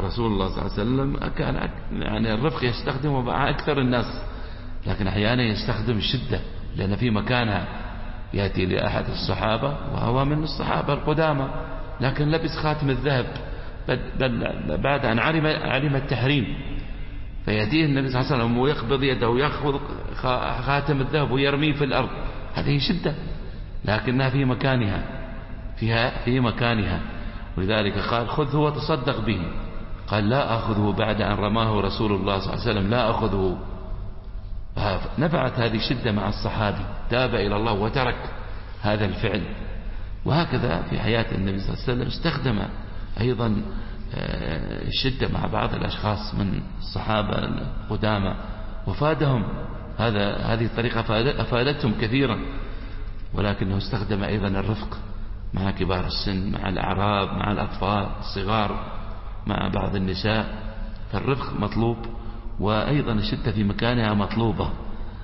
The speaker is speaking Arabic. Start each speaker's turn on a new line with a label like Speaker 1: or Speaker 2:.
Speaker 1: رسول الله صلى الله عليه وسلم كان يعني الرفق يستخدمه مع أكثر الناس، لكن أحيانا يستخدم الشدة، لأن في مكانها يأتي لأحد الصحابة وهو من الصحابة القدامى لكن لبس خاتم الذهب بعد أن علم التحريم، فيأتيه النبي صلى الله عليه وسلم ويقبض يده ويأخذ خاتم الذهب ويرميه في الأرض، هذه شدة لكنها في مكانها. ولذلك قال خذه وتصدق به، قال لا أخذه بعد أن رماه رسول الله صلى الله عليه وسلم، لا أخذه. نفعت هذه الشدة مع الصحابي، تاب إلى الله وترك هذا الفعل. وهكذا في حياة النبي صلى الله عليه وسلم استخدم أيضا الشدة مع بعض الأشخاص من الصحابة القدامى وفادهم، هذه الطريقة أفادتهم كثيرا، ولكنه استخدم أيضا الرفق مع كبار السن، مع الأعراب، مع الأطفال الصغار، مع بعض النساء. فالرفق مطلوب، وأيضا الشدة في مكانها مطلوبة.